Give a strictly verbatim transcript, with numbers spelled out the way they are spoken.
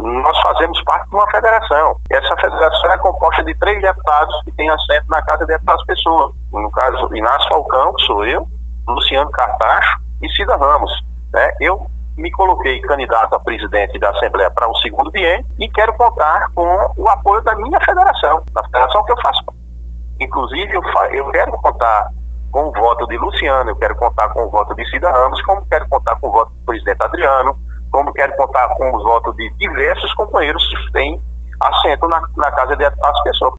nós fazemos parte de uma federação. Essa federação é composta de três deputados que têm assento na Casa de Deputados Pessoa. No caso, Inácio Falcão, que sou eu, Luciano Cartacho e Cida Ramos. Né? Eu me coloquei candidato a presidente da Assembleia para o segundo biênio e quero contar com o apoio da minha federação, da federação que eu faço. Inclusive, eu, fa- eu quero contar com o voto de Luciano, eu quero contar com o voto de Cida Ramos, como quero contar com o voto do presidente Adriano, como quero contar com os votos de diversos companheiros que têm assento na, na Casa de Deputados Pessoa.